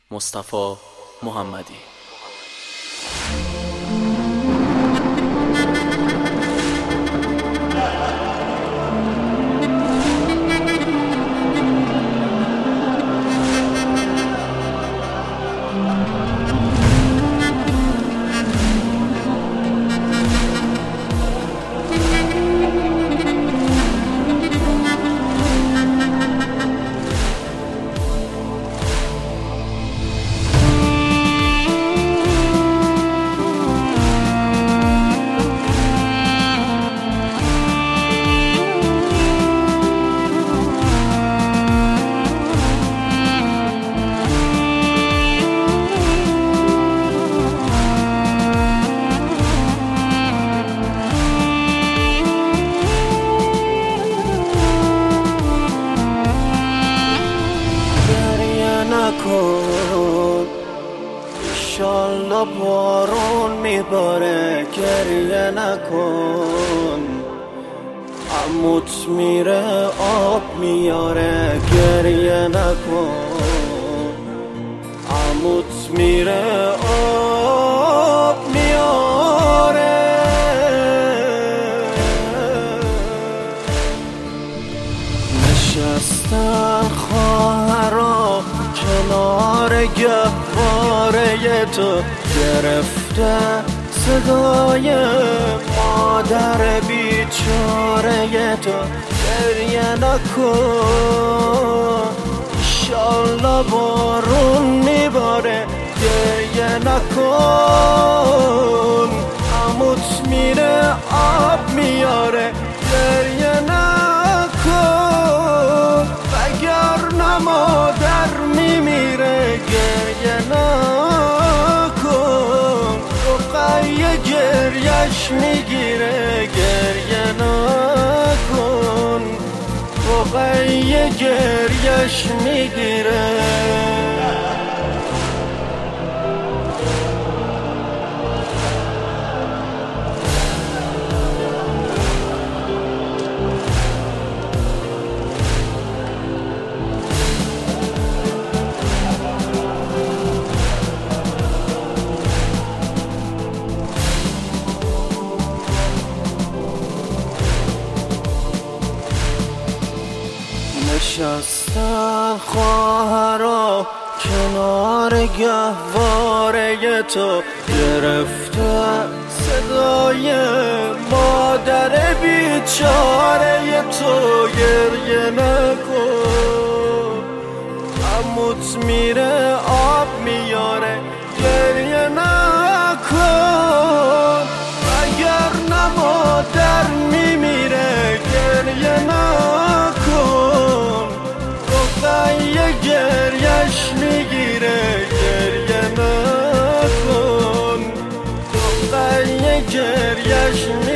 مصطفی محمدی. انشالله بارون میباره، گریه نکن. عموت میره آب میاره، گریه نکن. عموت میره آب میاره. نشستن خواهرا کنار گهواره تو، گرفته صدای مادر بیچاره تو. گریه نکن، انشالله بارون میباره، گریه نکن. عموت میره آب میاره، گریه نکن. وگرنه مادر میمیره، گریه نکن. رقیه گریش میگیره، گریه نکن. رقیه گریش میگیره. نشستن خواهرا کنار گهواره تو، گرفته صدای مادر بیچاره تو. گریه نکن، عموت میره آب میاره، گریه نکن. وگرنه مادر میمیره، گریه نکن. رقیه گریش میگیره، گریه نکن. رقیه گریش میگیره.